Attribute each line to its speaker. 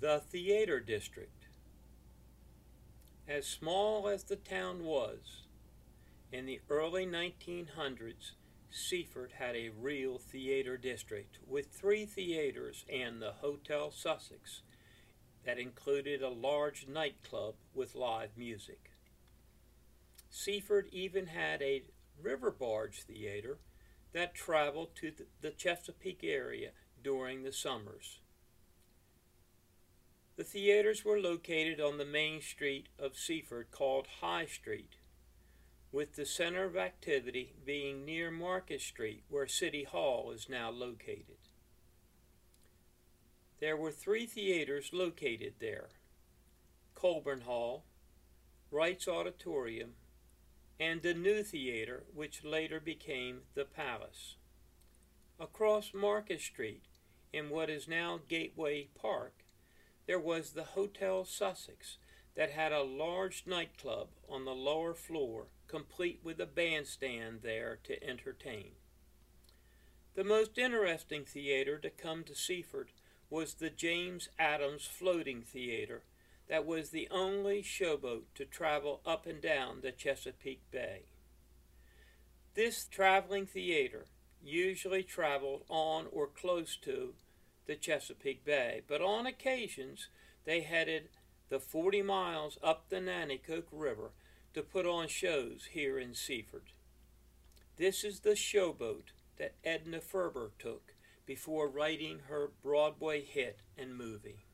Speaker 1: The Theater District. As small as the town was, in the early 1900s, Seaford had a real theater district with 3 theaters and the Hotel Sussex that included a large nightclub with live music. Seaford even had a river barge theater that traveled to the Chesapeake area during the summers. The theaters were located on the main street of Seaford called High Street, with the center of activity being near Market Street, where City Hall is now located. There were 3 theaters located there: Colburn Hall, Wright's Auditorium, and the new theater, which later became the Palace. Across Market Street, in what is now Gateway Park, there was the Hotel Sussex that had a large nightclub on the lower floor, complete with a bandstand there to entertain. The most interesting theater to come to Seaford was the James Adams Floating Theater that was the only showboat to travel up and down the Chesapeake Bay. This traveling theater usually traveled on or close to the Chesapeake Bay, but on occasions they headed the 40 miles up the Nanticoke River to put on shows here in Seaford. This is the showboat that Edna Ferber took before writing her Broadway hit and movie.